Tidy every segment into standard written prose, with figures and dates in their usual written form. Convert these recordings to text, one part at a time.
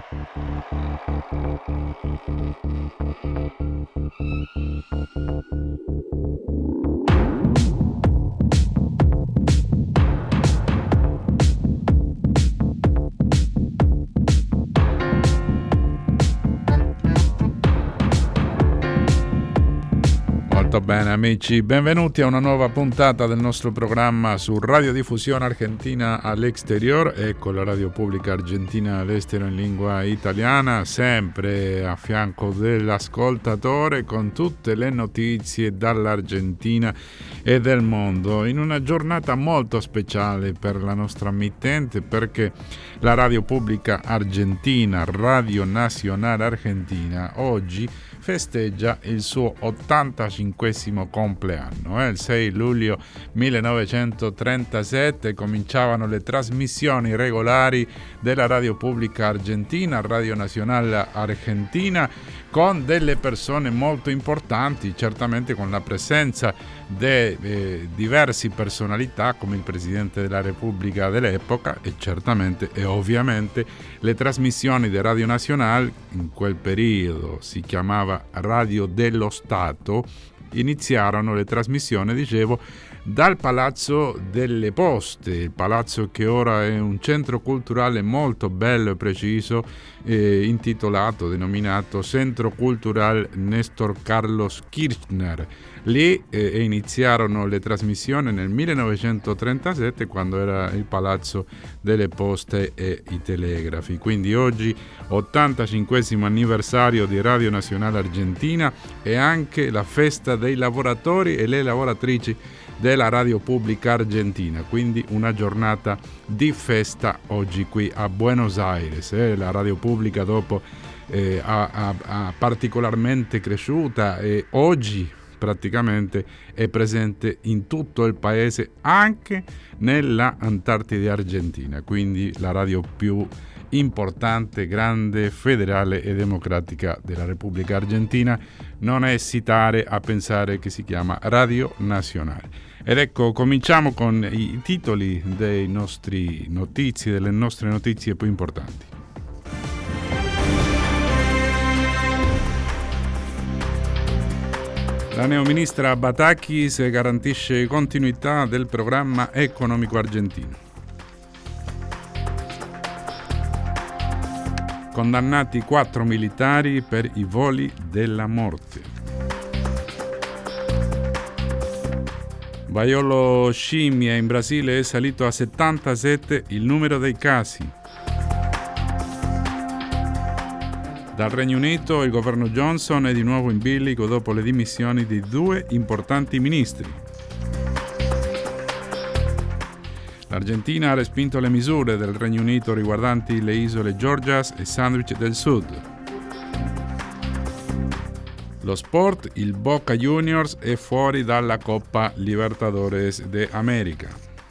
Molto bene amici, benvenuti a una nuova puntata del nostro programma su Radiodiffusione Argentina all'Exterior e con la radio pubblica argentina all'estero in lingua italiana, sempre a fianco dell'ascoltatore con tutte le notizie dall'Argentina e del mondo, in una giornata molto speciale per la nostra mittente, perché la radio pubblica argentina, Radio Nazionale Argentina, oggi festeggia il suo 85esimo compleanno. Il 6 luglio 1937 cominciavano le trasmissioni regolari della radio pubblica argentina, Radio Nazionale Argentina, con delle persone molto importanti, certamente con la presenza di diverse personalità come il Presidente della Repubblica dell'epoca e certamente e ovviamente le trasmissioni di Radio Nazionale, in quel periodo si chiamava Radio dello Stato, iniziarono le trasmissioni, dicevo, dal Palazzo delle Poste, il palazzo che ora è un centro culturale molto bello e preciso, denominato Centro Cultural Néstor Carlos Kirchner. Lì iniziarono le trasmissioni nel 1937, quando era il Palazzo delle Poste e i Telegrafi. Quindi oggi 85esimo anniversario di Radio Nazionale Argentina e anche la festa dei lavoratori e le lavoratrici della radio pubblica argentina, quindi una giornata di festa oggi qui a Buenos Aires. La radio pubblica dopo ha particolarmente cresciuta e oggi praticamente è presente in tutto il paese, anche nella Antartide argentina, quindi la radio più importante, grande, federale e democratica della Repubblica Argentina. Non esitare a pensare che si chiama Radio Nazionale. Ed ecco, cominciamo con i titoli delle nostre notizie più importanti. La neoministra Batakis garantisce continuità del programma economico argentino. Condannati 4 militari per i voli della morte. Vaiolo scimmia in Brasile è salito a 77 il numero dei casi. Dal Regno Unito il governo Johnson è di nuovo in bilico dopo le dimissioni di 2 importanti ministri. L'Argentina ha respinto le misure del Regno Unito riguardanti le isole Georgias e Sandwich del Sud. Lo sport, il Boca Juniors è fuori dalla Coppa Libertadores de América.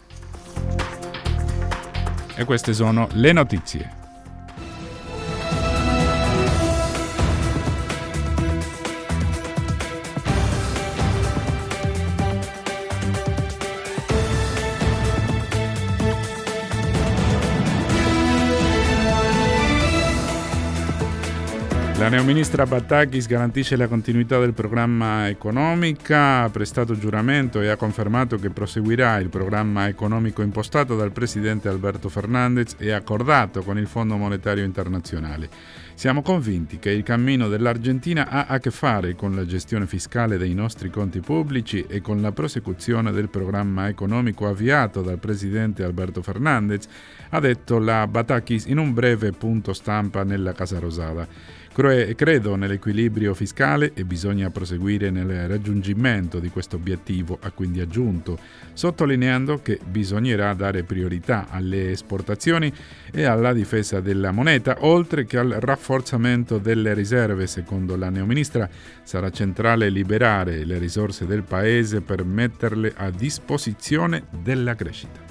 E queste sono le notizie. La neoministra Batakis garantisce la continuità del programma economica, ha prestato giuramento e ha confermato che proseguirà il programma economico impostato dal presidente Alberto Fernández e accordato con il Fondo Monetario Internazionale. Siamo convinti che il cammino dell'Argentina ha a che fare con la gestione fiscale dei nostri conti pubblici e con la prosecuzione del programma economico avviato dal presidente Alberto Fernández, ha detto la Batakis in un breve punto stampa nella Casa Rosada. Credo nell'equilibrio fiscale e bisogna proseguire nel raggiungimento di questo obiettivo, ha quindi aggiunto, sottolineando che bisognerà dare priorità alle esportazioni e alla difesa della moneta, oltre che al rafforzamento delle riserve. Secondo la neoministra, sarà centrale liberare le risorse del paese per metterle a disposizione della crescita.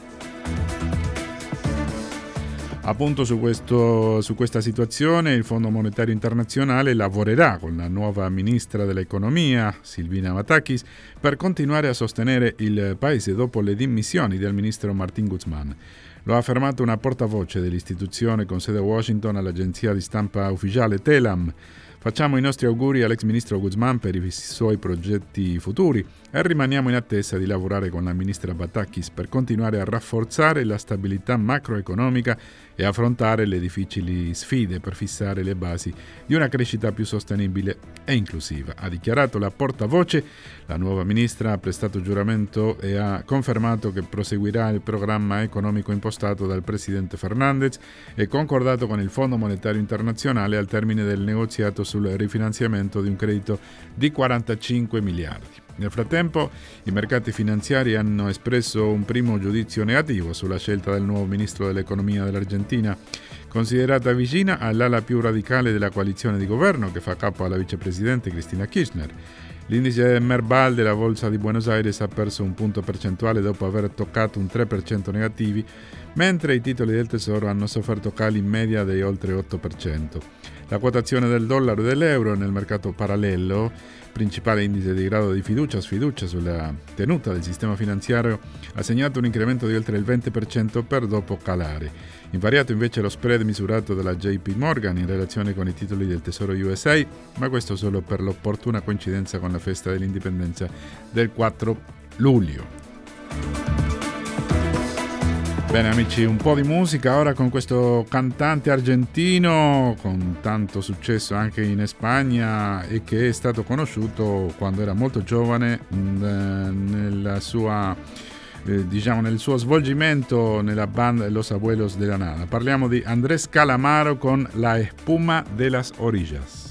Appunto su questa situazione il Fondo Monetario Internazionale lavorerà con la nuova ministra dell'economia, Silvina Batakis, per continuare a sostenere il paese dopo le dimissioni del ministro Martín Guzmán. Lo ha affermato una portavoce dell'istituzione con sede a Washington all'agenzia di stampa ufficiale Telam. Facciamo i nostri auguri all'ex ministro Guzman per i suoi progetti futuri e rimaniamo in attesa di lavorare con la ministra Batakis per continuare a rafforzare la stabilità macroeconomica e affrontare le difficili sfide per fissare le basi di una crescita più sostenibile e inclusiva, ha dichiarato la portavoce. La nuova ministra ha prestato giuramento e ha confermato che proseguirà il programma economico impostato dal presidente Fernández e concordato con il Fondo Monetario Internazionale al termine del negoziato sul rifinanziamento di un credito di 45 miliardi. Nel frattempo, i mercati finanziari hanno espresso un primo giudizio negativo sulla scelta del nuovo ministro dell'economia dell'Argentina, considerata vicina all'ala più radicale della coalizione di governo che fa capo alla vicepresidente Cristina Kirchner. L'indice Merval della Bolsa di Buenos Aires ha perso un punto percentuale dopo aver toccato un 3% negativi, mentre i titoli del Tesoro hanno sofferto cali in media di oltre 8%. La quotazione del dollaro e dell'euro nel mercato parallelo, principale indice di grado di sfiducia sulla tenuta del sistema finanziario, ha segnato un incremento di oltre il 20% per dopo calare. Invariato invece lo spread misurato dalla JP Morgan in relazione con i titoli del Tesoro USA, ma questo solo per l'opportuna coincidenza con la festa dell'indipendenza del 4 luglio. Bene amici, un po' di musica ora con questo cantante argentino con tanto successo anche in Spagna e che è stato conosciuto quando era molto giovane nel suo svolgimento nella banda Los Abuelos de la Nada. Parliamo di Andrés Calamaro con La Espuma de las Orillas.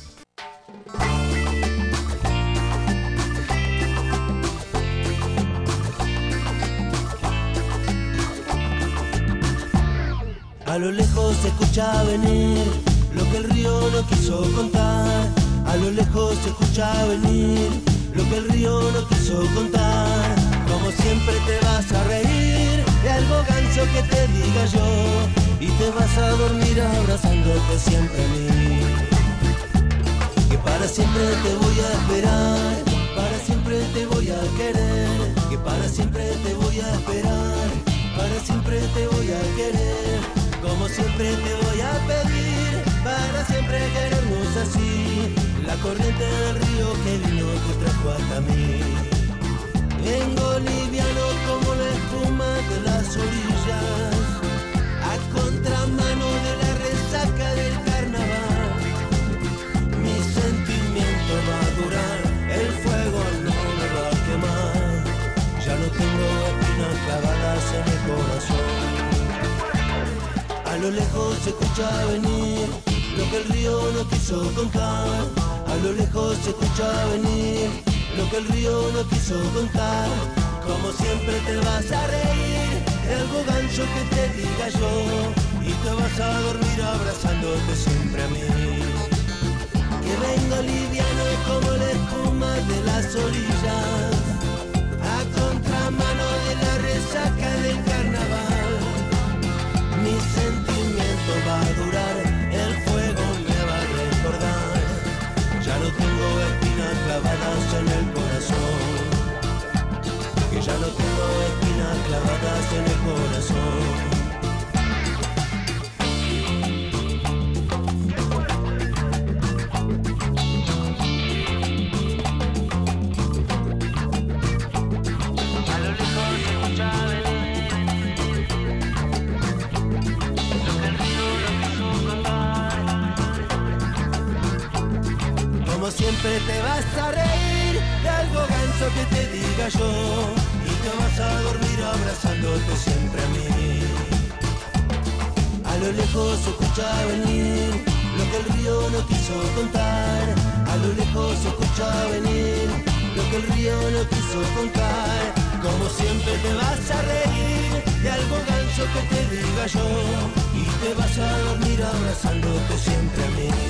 A lo lejos se escucha venir lo que el río no quiso contar. A lo lejos se escucha venir lo que el río no quiso contar. Como siempre te vas a reír de algo ganso que te diga yo, y te vas a dormir abrazándote siempre a mí. Que para siempre te voy a esperar, para siempre te voy a querer. Que para siempre te voy a esperar, para siempre te voy a querer. Como siempre te voy a pedir, para siempre querernos así. La corriente del río que vino te trajo hasta mí. Vengo liviano como la espuma de las orillas, a contramano de la resaca del carnaval. Mi sentimiento va a durar, el fuego no me va a quemar. Ya no tengo espinas clavadas en el corazón. A lo lejos se escucha venir lo que el río no quiso contar. A lo lejos se escucha venir lo que el río no quiso contar. Como siempre te vas a reír de algo gancho que te diga yo, y te vas a dormir abrazándote siempre a mí. Que vengo liviano como la espuma de las orillas, a contramano de la resaca del carnaval. Mi sentimiento va a durar, el fuego me va a recordar. Ya no tengo espinas clavadas en el corazón. Que ya no tengo espinas clavadas en el corazón. Siempre te vas a reír de algo ganso que te diga yo, y te vas a dormir abrazándote siempre a mí. A lo lejos se escucha venir lo que el río no quiso contar. A lo lejos se escucha venir lo que el río no quiso contar. Como siempre te vas a reír de algo ganso que te diga yo, y te vas a dormir abrazándote siempre a mí.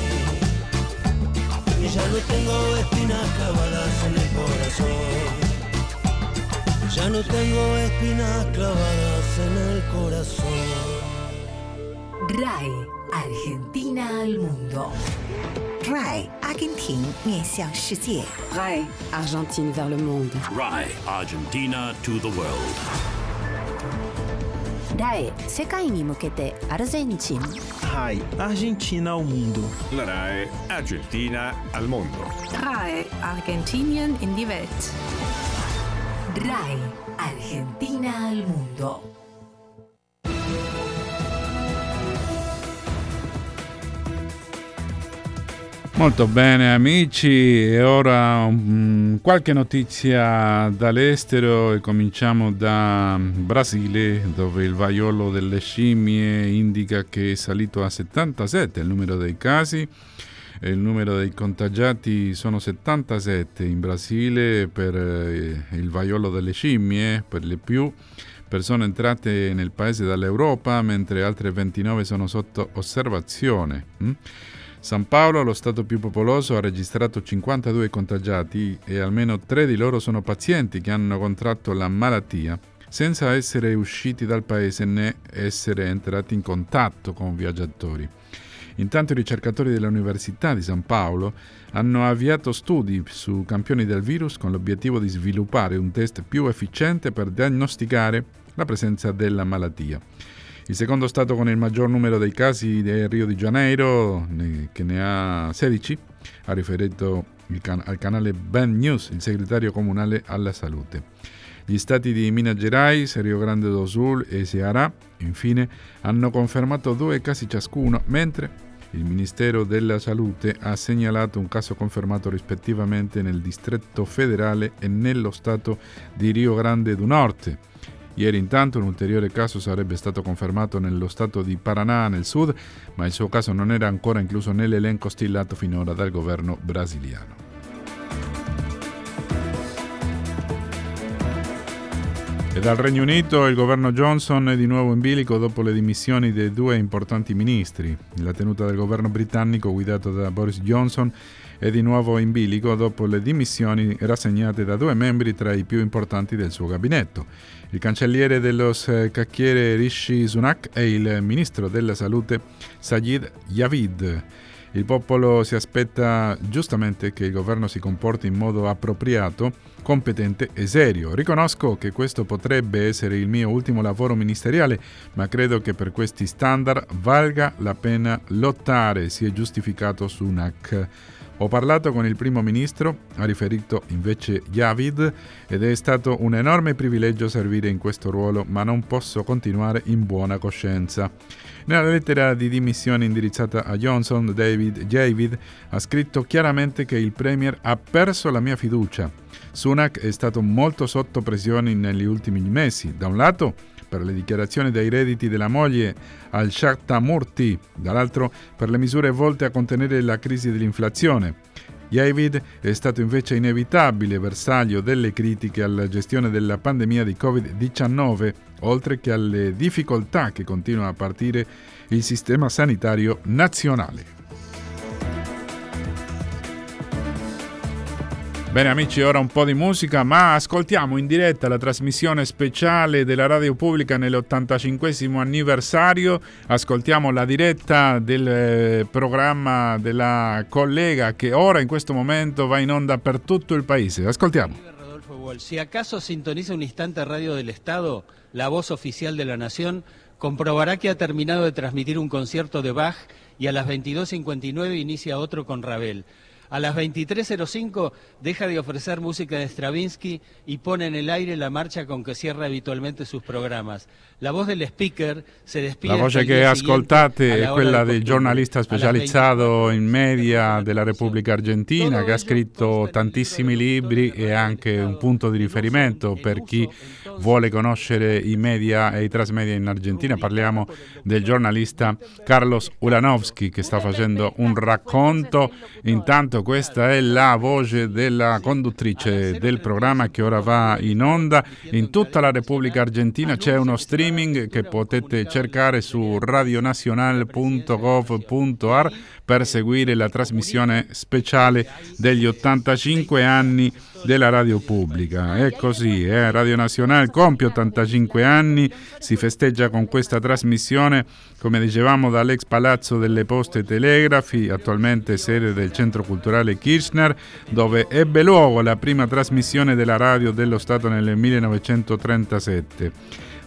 Y ya no tengo espinas clavadas en el corazón. Ya no tengo espinas clavadas en el corazón. RAI, Argentina al mundo. RAI, Argentina 面向世界。 RAI, Argentine vers le monde. RAI, Argentina to the world. RAE 世界に向けてアルゼンチン RAI Argentina al mondo. La RAE Argentina al mondo. RAE Argentinien in die Welt. RAI Argentina al mondo. Molto bene amici, e ora qualche notizia dall'estero e cominciamo da Brasile, dove il vaiolo delle scimmie indica che è salito a 77 il numero dei casi e il numero dei contagiati sono 77 in Brasile per il vaiolo delle scimmie, per le più persone entrate nel paese dall'Europa, mentre altre 29 sono sotto osservazione. San Paolo, lo stato più popoloso, ha registrato 52 contagiati e almeno 3 di loro sono pazienti che hanno contratto la malattia senza essere usciti dal paese né essere entrati in contatto con viaggiatori. Intanto i ricercatori dell'Università di San Paolo hanno avviato studi su campioni del virus con l'obiettivo di sviluppare un test più efficiente per diagnosticare la presenza della malattia. Il secondo stato con il maggior numero dei casi è Rio de Janeiro, che ne ha 16, ha riferito al canale Ben News il segretario comunale alla salute. Gli stati di Minas Gerais, Rio Grande do Sul e Ceará, infine, hanno confermato 2 casi ciascuno, mentre il Ministero della Salute ha segnalato un caso confermato rispettivamente nel Distretto Federale e nello stato di Rio Grande do Norte. Ieri intanto un ulteriore caso sarebbe stato confermato nello stato di Paraná nel sud, ma il suo caso non era ancora incluso nell'elenco stilato finora dal governo brasiliano. E dal Regno Unito il governo Johnson è di nuovo in bilico dopo le dimissioni dei 2 importanti ministri. La tenuta del governo britannico guidato da Boris Johnson è di nuovo in bilico dopo le dimissioni rassegnate da 2 membri tra i più importanti del suo gabinetto. Il cancelliere dello scacchiere Rishi Sunak e il ministro della salute Sajid Javid. Il popolo si aspetta giustamente che il governo si comporti in modo appropriato, competente e serio. Riconosco che questo potrebbe essere il mio ultimo lavoro ministeriale, ma credo che per questi standard valga la pena lottare, si è giustificato Sunak. Ho parlato con il primo ministro, ha riferito invece Javid, ed è stato un enorme privilegio servire in questo ruolo, ma non posso continuare in buona coscienza. Nella lettera di dimissioni indirizzata a Johnson, Javid ha scritto chiaramente che il Premier ha perso la mia fiducia. Sunak è stato molto sotto pressione negli ultimi mesi. Da un lato, per le dichiarazioni dei redditi della moglie al-Shaktamurti, dall'altro per le misure volte a contenere la crisi dell'inflazione. Javid è stato invece inevitabile bersaglio delle critiche alla gestione della pandemia di Covid-19, oltre che alle difficoltà che continua a partire il sistema sanitario nazionale. Bene amici, ora un po' di musica, ma ascoltiamo in diretta la trasmissione speciale della Radio Pubblica nell'85° anniversario. Ascoltiamo la diretta del programma della collega che ora in questo momento va in onda per tutto il paese. Ascoltiamo. Rodolfo Wall, si acaso sintoniza un instante Radio del Estado, la voz oficial de la Nación, comprobará que ha terminado de transmitir un concierto de Bach y a las 22:59 inicia otro con Ravel. A las 23:05 deja de ofrecer música de Stravinsky y pone en el aire la marcha con que cierra habitualmente sus programas. La voz del speaker se despide. La voce che ascoltate è quella del giornalista specializzato in media della Repubblica Argentina, che ha scritto tantissimi libri e anche un punto di riferimento per chi vuole conoscere i media e i transmedia in Argentina. Parliamo del giornalista Carlos Ulanovsky, che sta facendo un racconto. Intanto questa è la voce della conduttrice del programma che ora va in onda in tutta la Repubblica Argentina. C'è uno streaming che potete cercare su radionacional.gov.ar per seguire la trasmissione speciale degli 85 anni della radio pubblica. È così, Radio Nacional compie 85 anni, si festeggia con questa trasmissione, come dicevamo, dall'ex Palazzo delle Poste e Telegrafi, attualmente sede del Centro Culturale Kirchner, dove ebbe luogo la prima trasmissione della radio dello Stato nel 1937.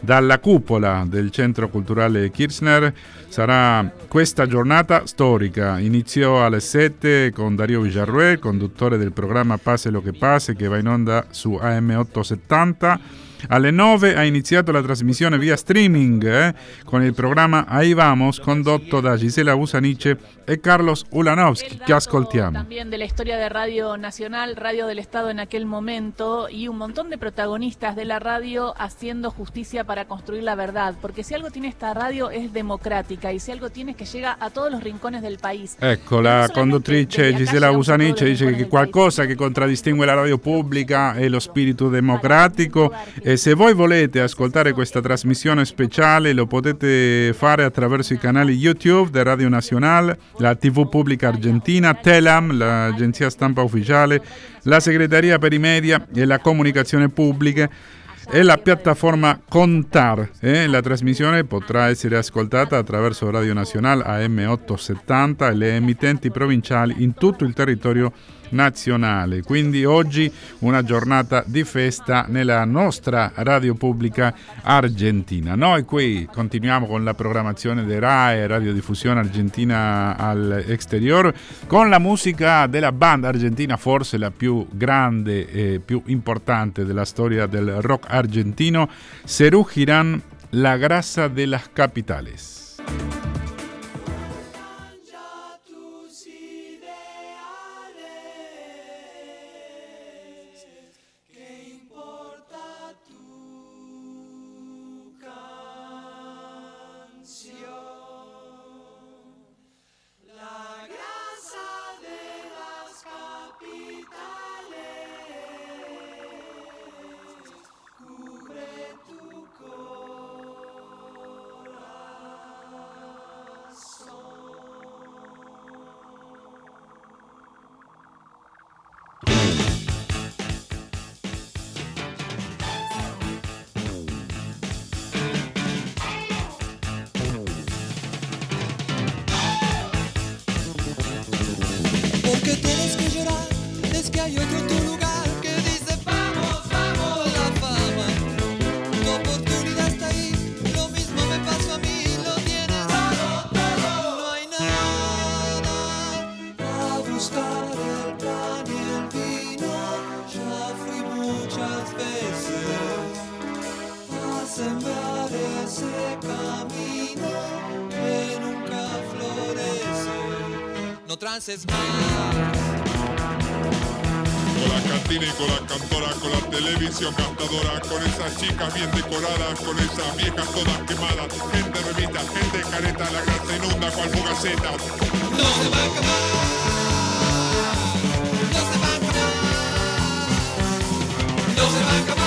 dalla cupola del Centro Culturale Kirchner. Sarà questa giornata storica. Iniziò alle 7 con Dario Villarruel, conduttore del programma Pase lo che pase, che va in onda su AM870. Alle 9 ha iniziato la trasmissione via streaming con il programma Ahí Vamos, condotto da Gisela Busaniche e Carlos Ulanovsky, que ascoltiamo. También de la historia de Radio Nacional, Radio del Estado en aquel momento, y un montón de protagonistas de la radio haciendo justicia para construir la verdad, porque si algo tiene esta radio es democrática, y si algo tiene es que llega a todos los rincones del país. Ecco, la conduttrice Gisela Busaniche dice che qualcosa che contraddistingue la radio pubblica è lo spirito democratico. E se voi volete ascoltare questa trasmissione speciale lo potete fare attraverso i canali YouTube di Radio Nacional, la TV Pubblica Argentina, Telam, l'agenzia stampa ufficiale, la Segreteria per i Media e la Comunicazione Pubblica e la piattaforma Contar. La trasmissione potrà essere ascoltata attraverso Radio Nacional AM870 e le emittenti provinciali in tutto il territorio nazionale. Quindi oggi una giornata di festa nella nostra radio pubblica argentina. Noi qui continuiamo con la programmazione di RAI, Radiodiffusione Argentina all'Exterior, con la musica della banda argentina, forse la più grande e più importante della storia del rock argentino, Serú Girán, La Grasa de las Capitales. Trances más. Con la cantina y con la cantora, con la televisión gastadora, con esas chicas bien decoradas, con esas viejas todas quemadas, gente revista, gente careta, la grasa inunda cual fugaceta. No se va a acabar, no se va a acabar, no se va a acabar.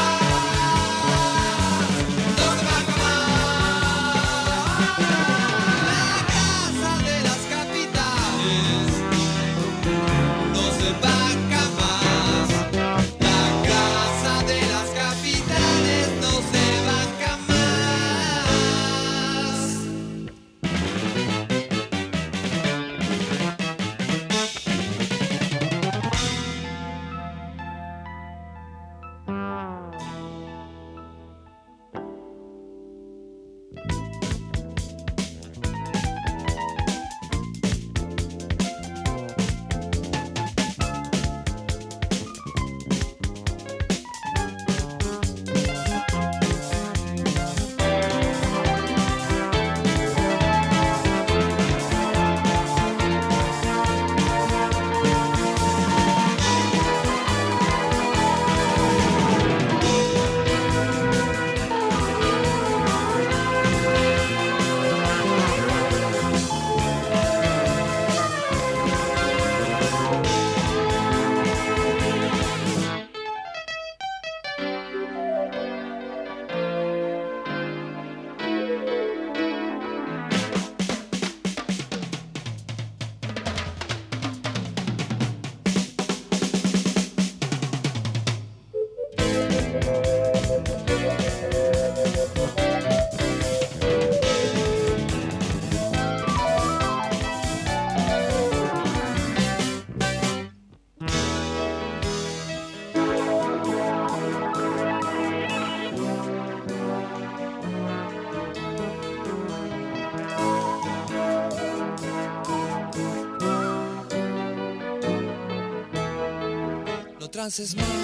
trances más.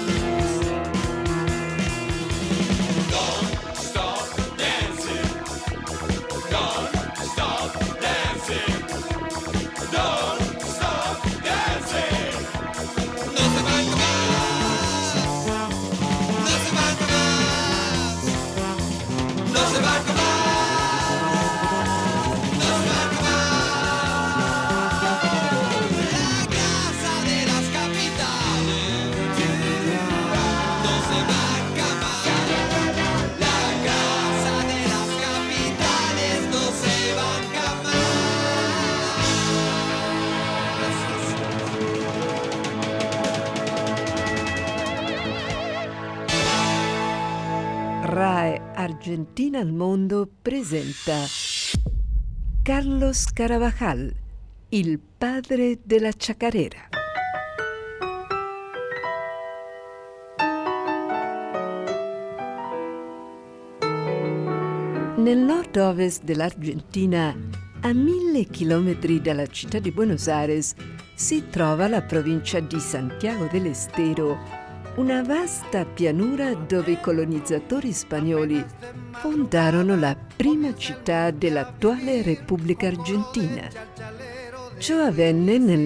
Don't stop dancing. Don't stop dancing. Don't stop dancing. No se banca más. No se banca más. No se banca más. RAI Argentina al Mondo presenta Carlos Carabajal, il padre della chacarera. Nel nord-ovest dell'Argentina, a 1000 chilometri dalla città di Buenos Aires, si trova la provincia di Santiago del Estero, una vasta pianura dove i colonizzatori spagnoli fondarono la prima città dell'attuale Repubblica Argentina. Ciò avvenne nel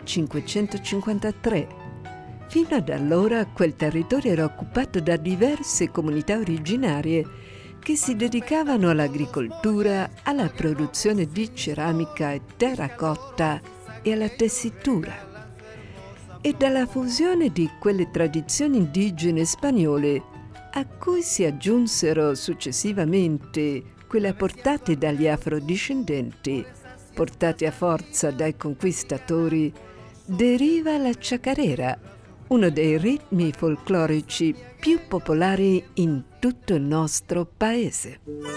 1553. Fino ad allora quel territorio era occupato da diverse comunità originarie che si dedicavano all'agricoltura, alla produzione di ceramica e terracotta e alla tessitura. E dalla fusione di quelle tradizioni indigene spagnole, a cui si aggiunsero successivamente quelle apportate dagli afrodiscendenti, portate a forza dai conquistatori, deriva la chacarera, uno dei ritmi folclorici più popolari in tutto il nostro paese.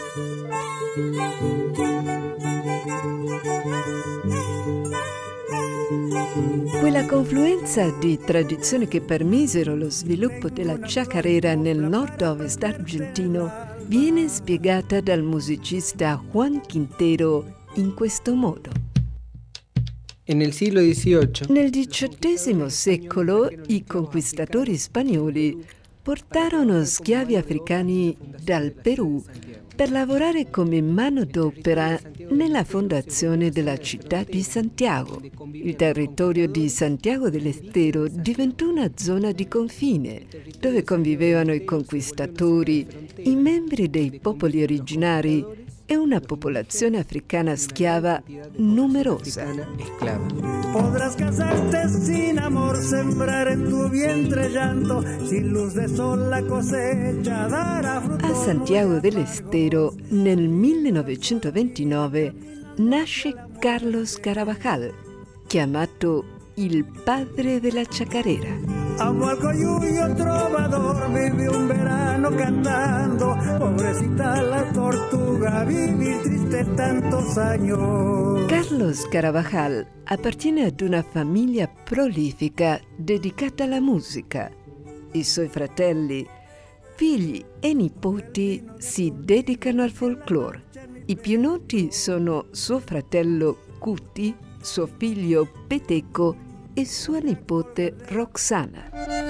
Quella confluenza di tradizioni che permisero lo sviluppo della chacarera nel nord-ovest argentino viene spiegata dal musicista Juan Quintero in questo modo. Nel siglo XVIII. Nel XVIII secolo i conquistatori spagnoli portarono schiavi africani dal Perù per lavorare come manodopera nella fondazione della città di Santiago. Il territorio di Santiago del Estero diventò una zona di confine, dove convivevano i conquistatori, i membri dei popoli originari e una popolazione africana schiava numerosa. Podrás casarte sin amor, sembrar en tu vientre llanto, sin luz de sol la cosecha dará fruto. A Santiago del Estero, nel 1929, nasce Carlos Carabajal, chiamato il padre della chacarera. Amo al coyuyo trovador, vive un verano cantando, pobrecita la tortuga, vivir triste tantos años. Carlos Carabajal appartiene ad una famiglia prolifica dedicata alla musica. I suoi fratelli, figli e nipoti si dedicano al folklore. I più noti sono suo fratello Cuti, suo figlio Peteco e sua nipote Roxana.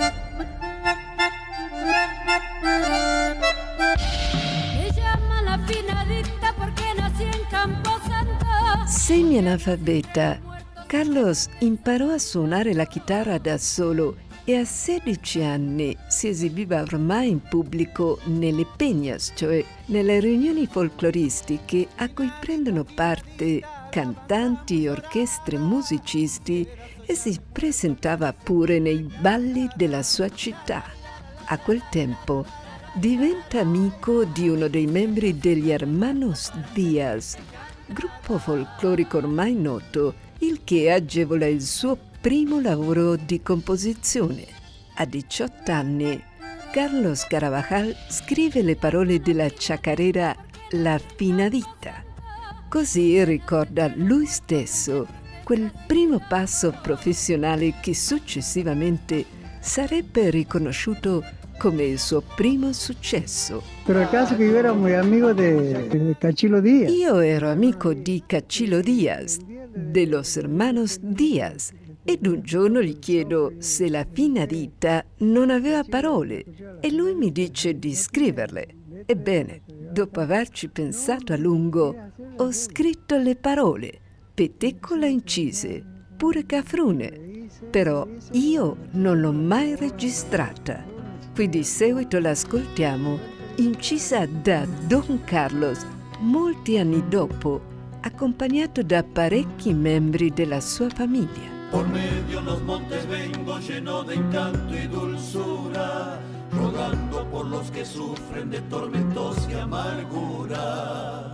Semi-analfabeta, Carlos imparò a suonare la chitarra da solo e a 16 anni si esibiva ormai in pubblico nelle peñas, cioè nelle riunioni folcloristiche a cui prendono parte cantanti e orchestre musicisti, e si presentava pure nei balli della sua città. A quel tempo diventa amico di uno dei membri degli Hermanos Díaz, gruppo folclorico ormai noto, il che agevola il suo primo lavoro di composizione. A 18 anni, Carlos Carabajal scrive le parole della chacarera La fina vita. Così ricorda lui stesso quel primo passo professionale che successivamente sarebbe riconosciuto come il suo primo successo. Pero el caso que yo era muy amigo de Cachilo Díaz. Io ero amico di Cachilo Díaz, de los Hermanos Díaz, Ed un giorno gli chiedo se la finadita non aveva parole e lui mi dice di scriverle. Ebbene, dopo averci pensato a lungo, ho scritto le parole, pettecola incise, pure caffrune, però io non l'ho mai registrata. Qui di seguito l'ascoltiamo, incisa da Don Carlos molti anni dopo, accompagnato da parecchi membri della sua famiglia. Por medio los montes vengo lleno de encanto y dulzura, rogando por los que sufren de tormentos y amarguras.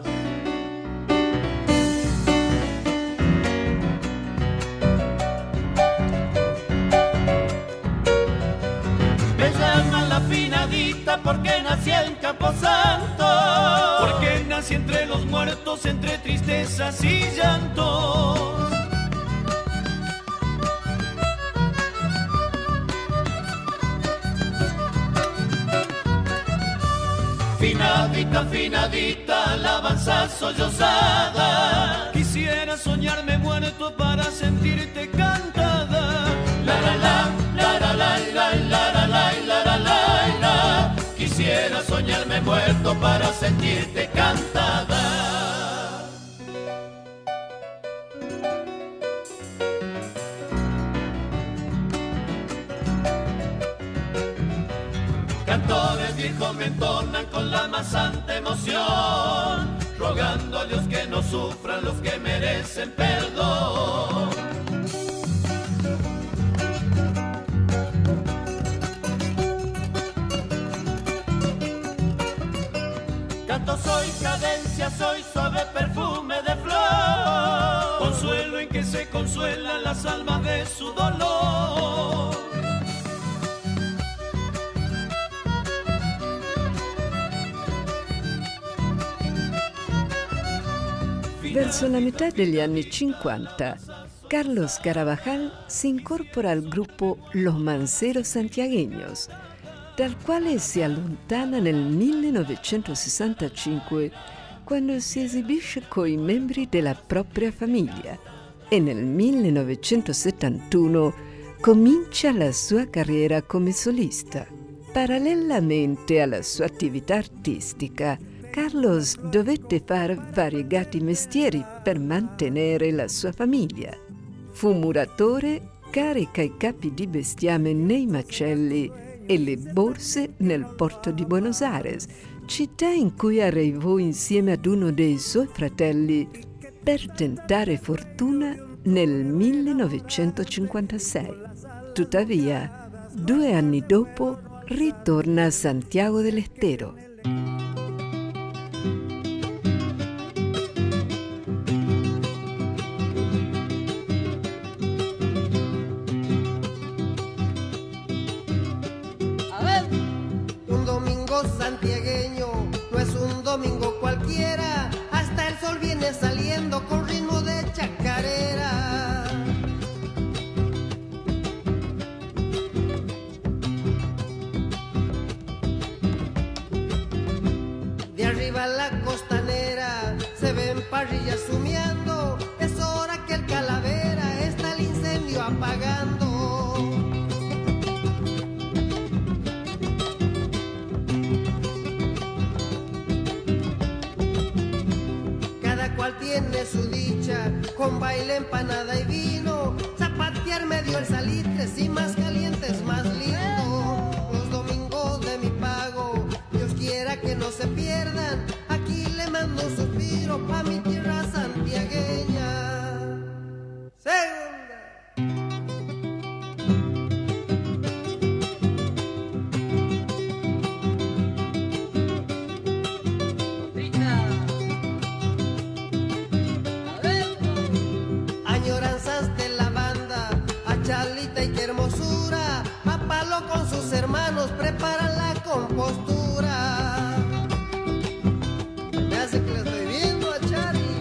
Me llaman la finadita porque nací en Camposanto, porque nací entre los muertos, entre tristezas y llantos. Finadita, finadita, alabanza sollozada. Quisiera soñarme muerto para sentirte cantada. La la la, la la la, la la la, la la la, la. Quisiera soñarme muerto para sentirte cantada. Cantores viejos me entonan con la más santa emoción, rogando a Dios que no sufran los que merecen perdón. Canto soy cadencia, soy suave perfume de flor, consuelo en que se consuelan las almas de su dolor. Verso la metà degli anni 50, Carlos Carabajal si incorpora al gruppo Los Manceros Santiagueños, dal quale si allontana nel 1965 quando si esibisce coi membri della propria famiglia e nel 1971 comincia la sua carriera come solista. Parallelamente alla sua attività artistica, Carlos dovette fare variegati mestieri per mantenere la sua famiglia. Fu muratore, carica i capi di bestiame nei macelli e le borse nel porto di Buenos Aires, città in cui arrivò insieme ad uno dei suoi fratelli per tentare fortuna nel 1956. Tuttavia, 2 anni dopo, ritorna a Santiago del Estero. Santiagueño no es un domingo cualquiera, hasta el sol viene saliendo con ritmo de chacarera. De arriba la costanera se ven parrillas humeando, es hora que el Calavera está el incendio apagando. Tiene su dicha, con baile, empanada y vino, zapatear medio el salitre, si más caliente es más lindo. Los domingos de mi pago, Dios quiera que no se pierdan, aquí le mando un suspiro pa' mi tierra santiagueña. Segunda. Con sus hermanos preparan la compostura. Me hace que le estoy viendo a Chari.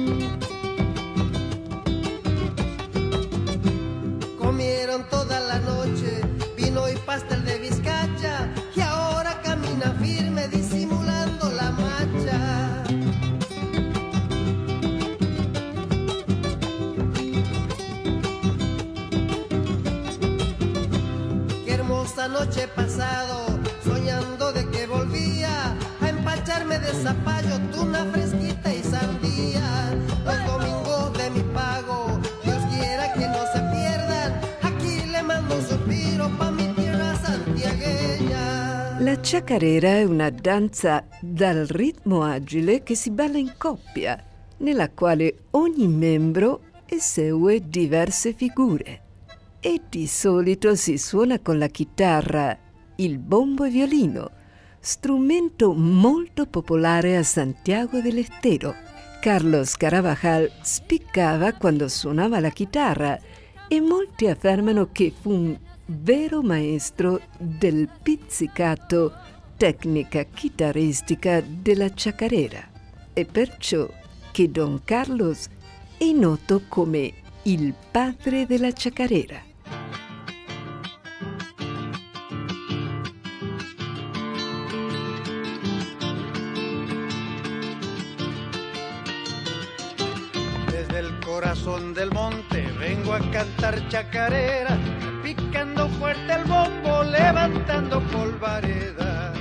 Comieron toda la noche vino y pastel de bizcacha, y ahora camina firme disimulando la macha. anoche pasado, soñando de que volvía a empacharme de zapallo, tuna fresquita y sandía. Los domingos de mi pago, Dios quiera que no se pierdan. Aquí le mando un suspiro pa' mi tierra santiagueña. La chacarera è una danza dal ritmo agile che si balla in coppia, nella quale ogni membro esegue diverse figure. E di solito si suona con la chitarra, il bombo e violino, strumento molto popolare a Santiago del Estero. Carlos Carabajal spiccava quando suonava la chitarra e molti affermano che fu un vero maestro del pizzicato, tecnica chitarristica della chacarera. È perciò che Don Carlos è noto come il padre della chacarera. Desde el corazón del monte vengo a cantar chacarera, picando fuerte el bombo, levantando polvareda.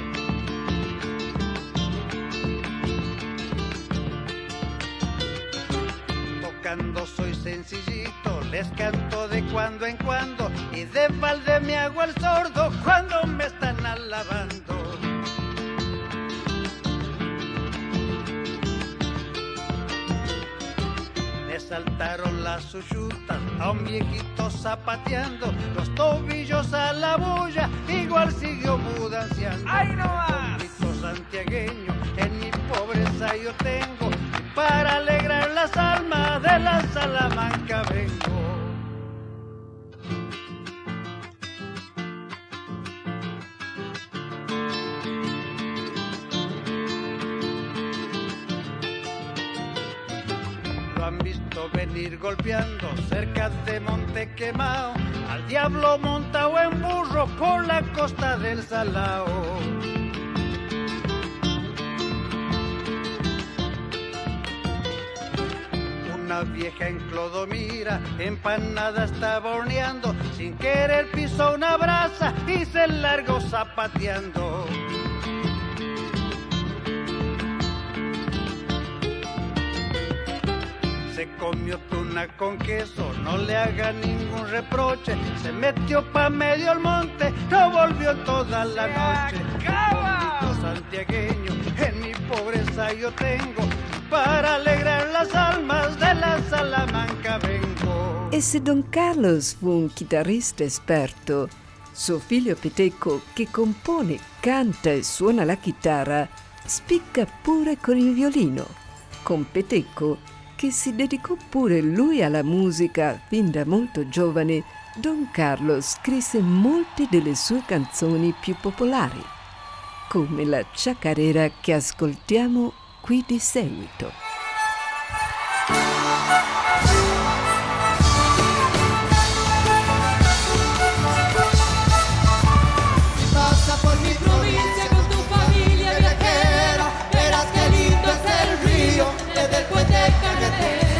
Tocando soy sencillito, les canto de cuando en cuando, y de balde me hago el sordo cuando me están alabando. Me saltaron las uyutas a un viejito zapateando, los tobillos a la bulla, igual siguió mudanciando. ¡Ay, no más! Pueblito santiagueño, en mi pobreza yo tengo, y para alegrar las almas de la Salamanca vengo. Lo han visto venir golpeando cerca de Monte Quemao, al diablo montado en burro por la costa del Salao. Una vieja en Clodomira, empanada estaba horneando, sin querer pisó una brasa y se largó zapateando. Se comió tuna con queso, no le haga ningún reproche, se metió pa' medio el monte, no volvió toda la noche. Pueblito santiagueño, en mi pobreza yo tengo, para alegrar las almas de la Salamanca vengo. E se Don Carlos fu un chitarrista esperto, suo figlio Peteco, che compone, canta e suona la chitarra, spicca pure con il violino. Con Peteco, che si dedicò pure lui alla musica fin da molto giovane, Don Carlos scrisse molte delle sue canzoni più popolari, come la chacarera che ascoltiamo qui di seguito. Si pasa por mi provincia con tu familia viajera, verás qué lindo es el río desde el puente carretero.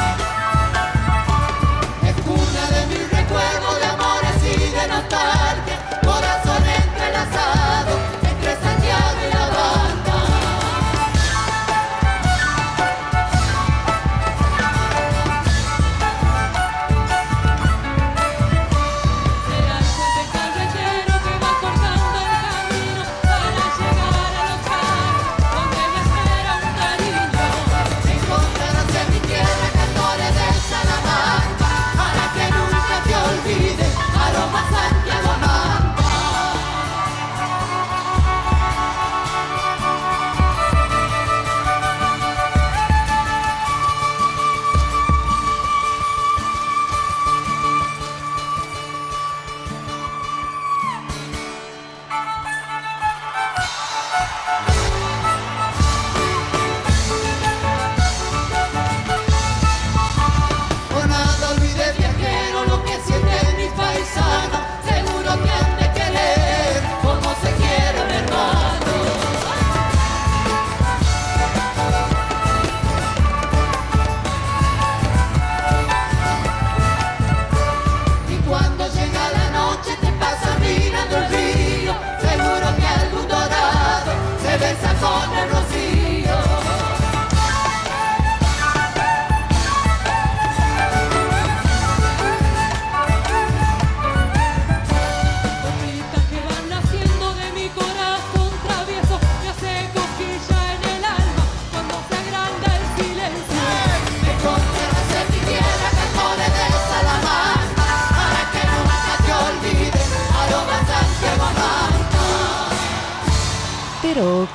Es cuna de mis recuerdos de amores y de nostalgia.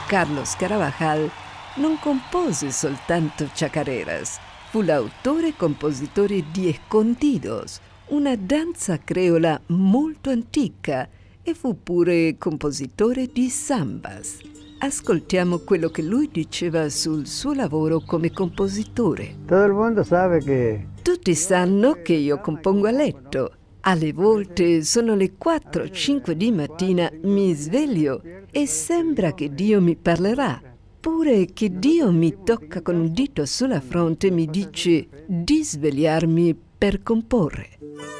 Carlos Carabajal non compose soltanto chacareras. Fu l'autore e compositore di Escondidos, una danza creola molto antica, e fu pure compositore di sambas. Ascoltiamo quello che lui diceva sul suo lavoro come compositore. Todo el mundo sabe che... Tutti sanno che io compongo a letto. Alle volte sono le 4-5 di mattina, mi sveglio e sembra che Dio mi parlerà. Pure che Dio mi tocca con un dito sulla fronte e mi dice di svegliarmi per comporre.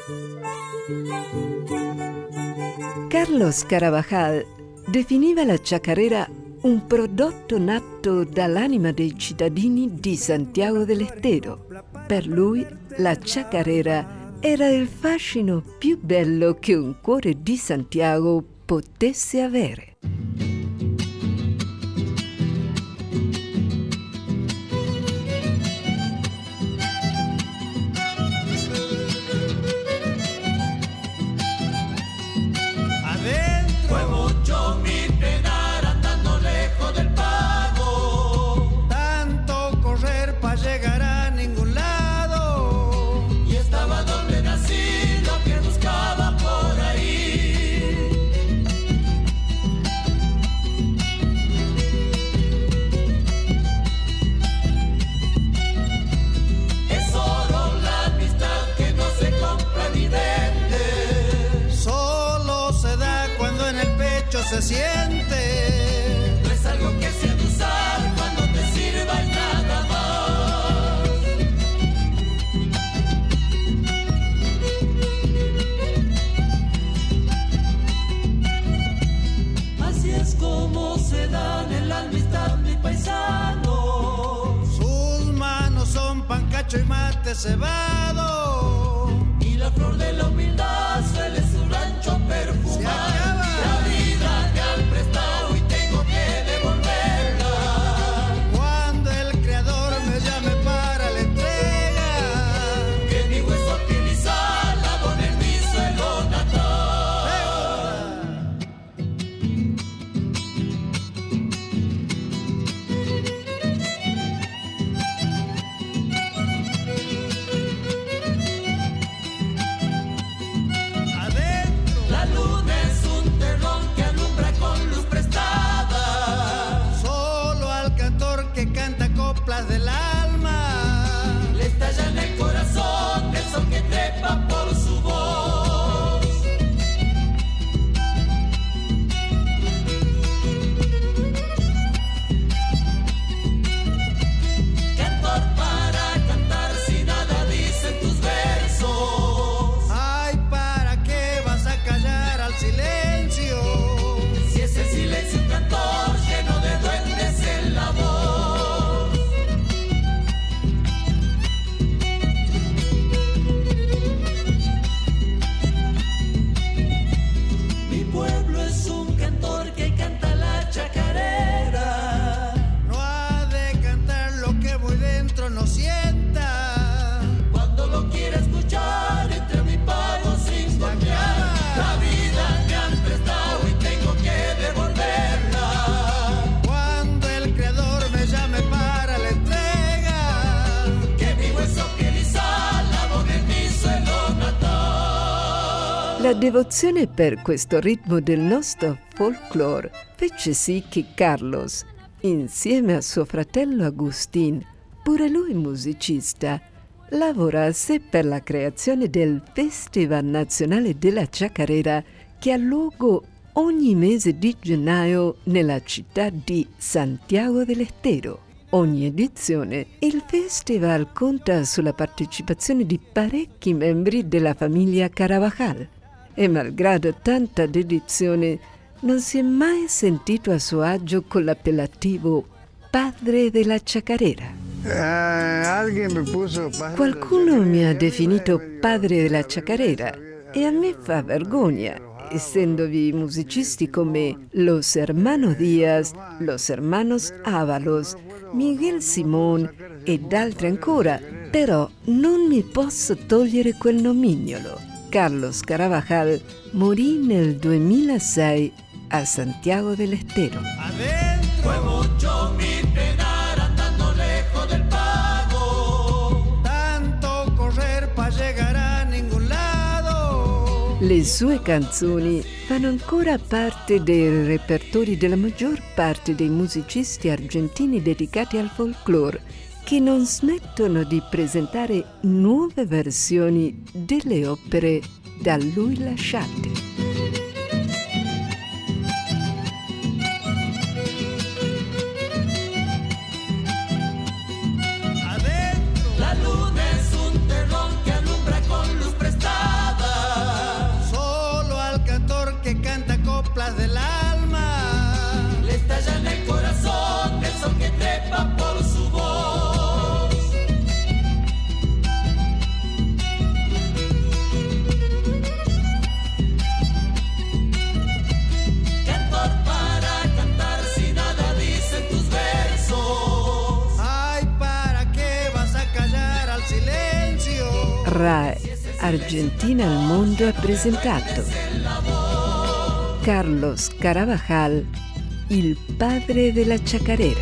Carlos Carabajal definiva la chacarera un prodotto nato dall'anima dei cittadini di Santiago del Estero. Per lui la chacarera era il fascino più bello che un cuore di Santiago potesse avere. Fue mucho mi penar andando lejos del pago, tanto correr pa' llegar a ningún lado, y estaba donde nací, lo que buscaba por ahí. Es oro la amistad que no se compra ni vende, solo se da cuando en el pecho se siente. No es algo que se ha de usar cuando te sirva y nada más. Así es como se dan en la amistad mi paisano. Sus manos son pancacho y mate cebado, y la flor de la humildad suele su rancho perfumar. La vida me han prestado y tengo que devolverla. Cuando el creador me llame para la entrega, que mi hueso, piel y sal abone en mi suelo natal. La luna es un terrón que alumbra con luz prestada. Solo al cantor que canta coplas del alma le estalla en el corazón el sol que trepa por su voz. Cantor para cantar si nada dicen tus versos. Ay, ¿para qué vas a callar al silencio? Si es el silencio un cantor lleno de duendes en la voz. Mi pueblo es un cantor que canta la chacarera. No ha de cantar lo que muy dentro no sienta. Cuando lo quiera escuchar entre mi pago sin golpear. La vida me han prestado y tengo que devolverla. Cuando el creador me llame para la entrega, que mi hueso, piel y sal abone en mi suelo natal. La devozione per questo ritmo del nostro folklore fece sì che Carlos, insieme a suo fratello Agustín, pure lui musicista, lavorasse per la creazione del Festival Nazionale della Chacarera che ha luogo ogni mese di gennaio nella città di Santiago del Estero. Ogni edizione il festival conta sulla partecipazione di parecchi membri della famiglia Carabajal e malgrado tanta dedizione non si è mai sentito a suo agio con l'appellativo padre della chacarera. Qualcuno mi ha definito padre della chacarera e a me fa vergogna, essendovi musicisti come Los Hermanos Díaz, Los Hermanos Ábalos, Miguel Simón ed altri ancora, però non mi posso togliere quel nomignolo. Carlos Carabajal morì nel 2006 a Santiago del Estero. Fue mucho mi penar andando lejos del pago. Tanto correr para llegar a ningún lado. Le sue canzoni fanno ancora parte dei repertori della maggior parte dei musicisti argentini dedicati al folklore, che non smettono di presentare nuove versioni delle opere da lui lasciate. La luna es un telón que alumbra con luz prestada. Solo al cantor que canta coplas del alma le estalla en el corazón el sol que trepa por su voz. Cantor para cantar si nada dicen tus versos. Ay, ¿para qué vas a callar al silenzio? RAI Argentina al mondo ha presentato Carlos Carabajal, il padre della chacarera.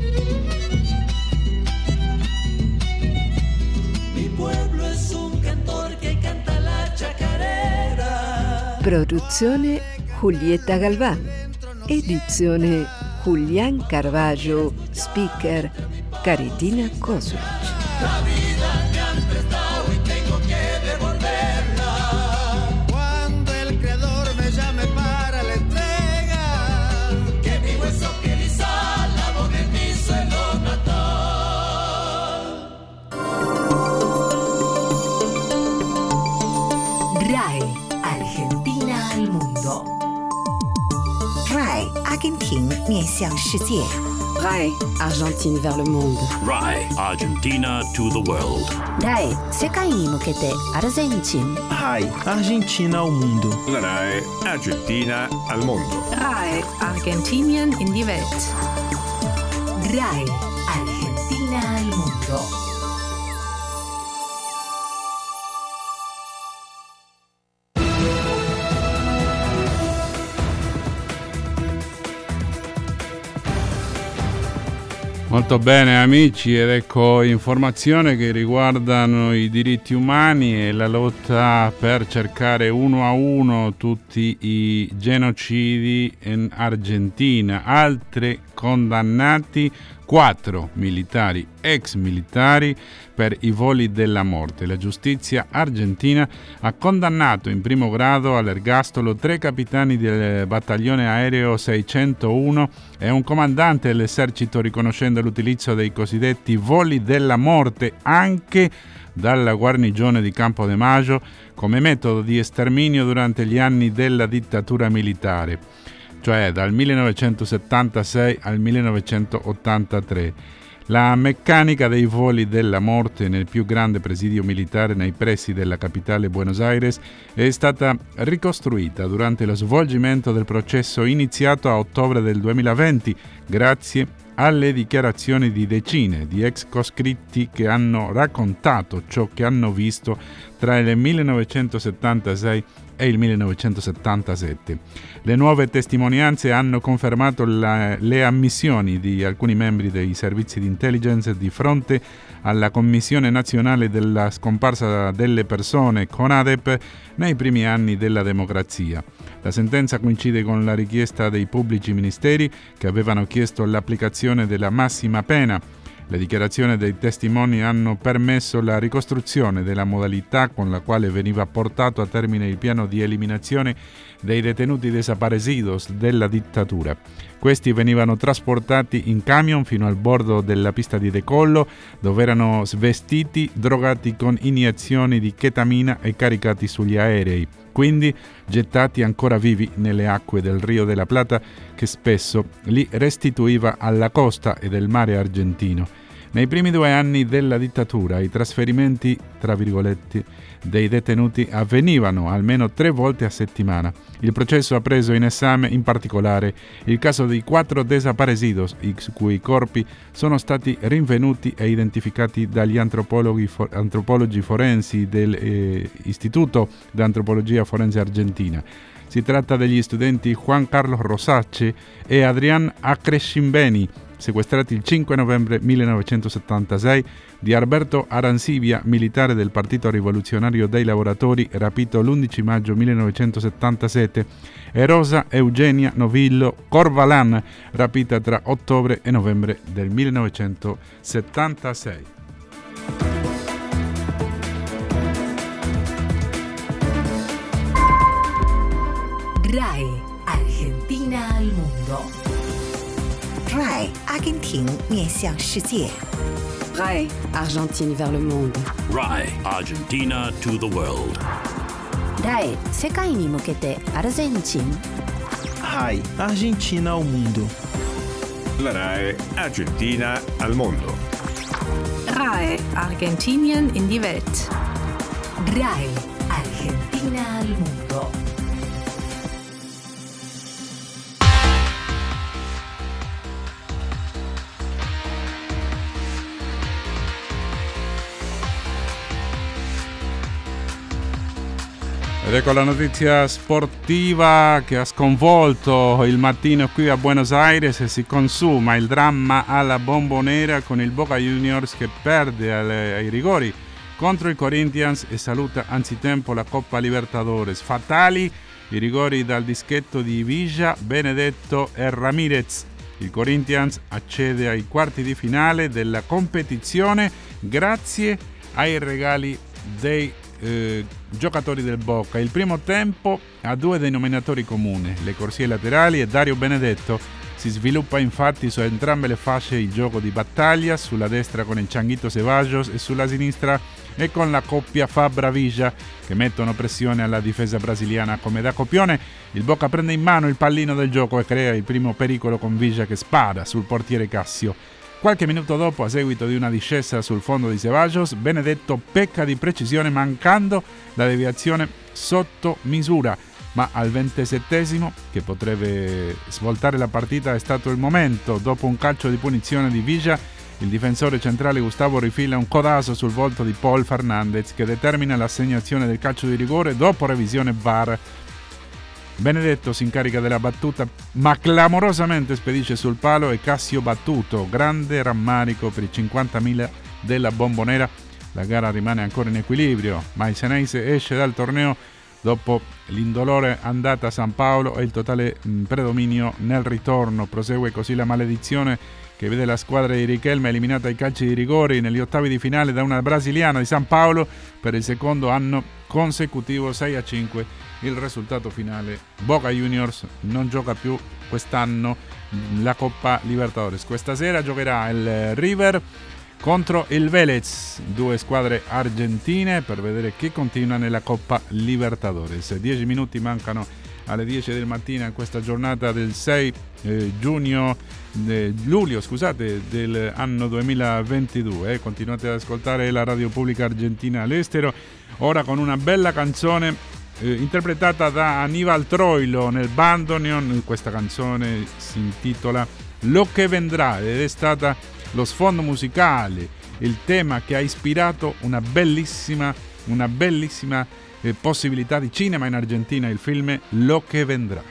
Mi pueblo es un cantor que canta la chacarera. Produzione Julieta Galván. Edizione Julián Carballo. Speaker Caritina Kosulic. La vida me han prestado y tengo que devolverla. Cuando el creador me llame para la entrega, que mi hueso, piel y sal abonen mi suelo natal. RAI Argentina al mundo. RAI 阿根廷面向世界。 RAI Argentine vers le monde. RAI Argentina to the world. RAI 世界に向けてアルゼンチン。 RAI Argentina al mundo. RAI Argentina al mondo. RAI Argentinien in die Welt. RAI Argentina al mundo. Molto bene amici, ed ecco informazioni che riguardano i diritti umani e la lotta per cercare uno a uno tutti i genocidi in Argentina. Altri condannati 4 militari, ex militari, per i voli della morte. La giustizia argentina ha condannato in primo grado all'ergastolo 3 capitani del battaglione aereo 601 e un comandante dell'esercito, riconoscendo l'utilizzo dei cosiddetti voli della morte anche dalla guarnigione di Campo de Mayo come metodo di sterminio durante gli anni della dittatura militare, cioè dal 1976 al 1983. La meccanica dei voli della morte nel più grande presidio militare nei pressi della capitale Buenos Aires è stata ricostruita durante lo svolgimento del processo iniziato a ottobre del 2020 grazie alle dichiarazioni di decine di ex coscritti che hanno raccontato ciò che hanno visto tra il 1976 e il 1977. Le nuove testimonianze hanno confermato le ammissioni di alcuni membri dei servizi di intelligence di fronte alla Commissione Nazionale della Scomparsa delle Persone, CONADEP, nei primi anni della democrazia. La sentenza coincide con la richiesta dei pubblici ministeri che avevano chiesto l'applicazione della massima pena. Le dichiarazioni dei testimoni hanno permesso la ricostruzione della modalità con la quale veniva portato a termine il piano di eliminazione dei detenuti desaparecidos della dittatura. Questi venivano trasportati in camion fino al bordo della pista di decollo, dove erano svestiti, drogati con iniezioni di chetamina e caricati sugli aerei, quindi gettati ancora vivi nelle acque del Rio de la Plata, che spesso li restituiva alla costa e del mare argentino. Nei primi 2 anni della dittatura i trasferimenti, tra virgolette, dei detenuti avvenivano almeno 3 volte a settimana. Il processo ha preso in esame in particolare il caso di 4 desaparecidos, i cui corpi sono stati rinvenuti e identificati dagli antropologi forensi dell'Istituto di Antropologia Forense Argentina. Si tratta degli studenti Juan Carlos Rosacce e Adrián Acrescimbeni, sequestrati il 5 novembre 1976, di Alberto Arancibia, militare del Partito Rivoluzionario dei Lavoratori, rapito l'11 maggio 1977, e Rosa Eugenia Novillo Corvalán, rapita tra ottobre e novembre del 1976. RAI Argentina al mondo. RAI 阿根廷面向世界。 RAI Argentine vers le monde. RAI Argentina to the world. RAI 世界に向けてアルゼンチン。 RAI Argentina ao mundo. La RAI Argentina al mondo. RAI Argentinien in die Welt. RAI Argentina al mondo. Ed ecco la notizia sportiva che ha sconvolto il mattino qui a Buenos Aires e si consuma il dramma alla Bombonera con il Boca Juniors che perde ai rigori contro il Corinthians e saluta anzitempo la Coppa Libertadores. Fatali i rigori dal dischetto di Villa, Benedetto e Ramirez. Il Corinthians accede ai quarti di finale della competizione grazie ai regali dei giocatori del Boca. Il primo tempo ha 2 denominatori comuni: le corsie laterali e Dario Benedetto. Si sviluppa infatti su entrambe le fasce il gioco di battaglia, sulla destra con il Changuito Ceballos e sulla sinistra e con la coppia Fabra-Villa che mettono pressione alla difesa brasiliana come da copione. Il Boca prende in mano il pallino del gioco e crea il primo pericolo con Villa che spara sul portiere Cassio. Qualche minuto dopo, a seguito di una discesa sul fondo di Ceballos, Benedetto pecca di precisione mancando la deviazione sotto misura, ma al 27esimo, che potrebbe svoltare la partita, è stato il momento. Dopo un calcio di punizione di Villa, il difensore centrale Gustavo rifila un codazo sul volto di Paul Fernandez che determina l'assegnazione del calcio di rigore dopo revisione VAR. Benedetto si incarica della battuta ma clamorosamente spedisce sul palo e Cassio battuto. Grande rammarico per i 50.000 della Bombonera. La gara rimane ancora in equilibrio, ma il Xeneize esce dal torneo dopo l'indolore andata a San Paolo e il totale predominio nel ritorno. Prosegue così la maledizione che vede la squadra di Riquelme eliminata ai calci di rigori negli ottavi di finale da una brasiliana di San Paolo per il secondo anno consecutivo. 6-5 il risultato finale. Boca Juniors non gioca più quest'anno la Coppa Libertadores. Questa sera giocherà il River contro il Vélez, 2 squadre argentine, per vedere chi continua nella Coppa Libertadores. 10 minuti mancano alle 10 del mattino in questa giornata del 6 luglio dell'anno 2022. Continuate ad ascoltare la Radio Pubblica Argentina all'estero, ora con una bella canzone interpretata da Aníbal Troilo nel bandoneon. Questa canzone si intitola Lo che vendrà ed è stata lo sfondo musicale, il tema che ha ispirato una bellissima possibilità di cinema in Argentina, il film Lo che vendrà.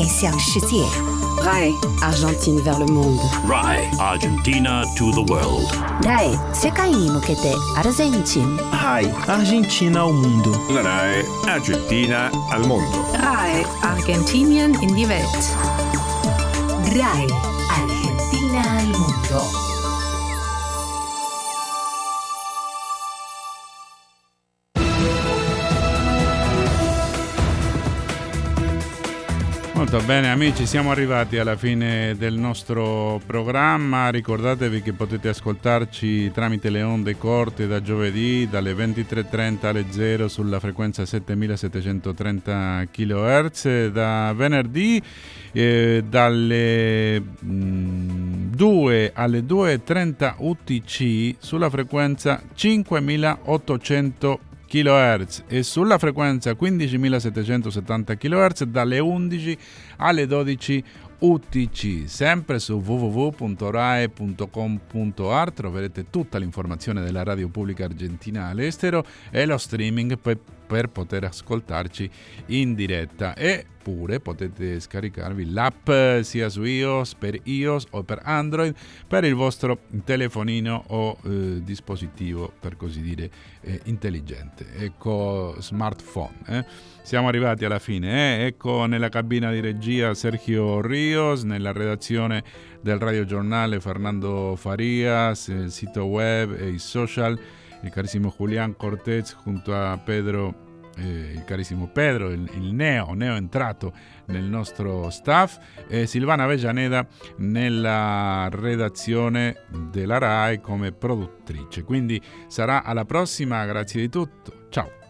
面向世界。 RAI Argentine vers le monde. RAI Argentina to the world. RAI 世界に向けてアルゼンチン。 RAI Argentina al mundo. La RAI Argentina al mondo. RAI Argentinien in die Welt. RAI Argentina al mundo. Molto bene amici, siamo arrivati alla fine del nostro programma. Ricordatevi che potete ascoltarci tramite le onde corte da giovedì dalle 23.30 alle 0 sulla frequenza 7730 kHz, da venerdì dalle 2 alle 2.30 UTC sulla frequenza 5800 kHz e sulla frequenza 15.770 kHz dalle 11 alle 12 UTC. Sempre su www.rae.com.ar troverete tutta l'informazione della radio pubblica argentina all'estero e lo streaming per poter ascoltarci in diretta, e pure potete scaricarvi l'app sia su iOS, per iOS o per Android, per il vostro telefonino o dispositivo, per così dire, intelligente, ecco, smartphone. Siamo arrivati alla fine, ecco, nella cabina di regia Sergio Rios, nella redazione del radiogiornale Fernando Farias, il sito web e i social il carissimo Julián Cortés junto a Pedro, il carissimo Pedro, il neo entrato nel nostro staff, e Silvana Avellaneda nella redazione della RAI come produttrice. Quindi sarà alla prossima, grazie di tutto, ciao.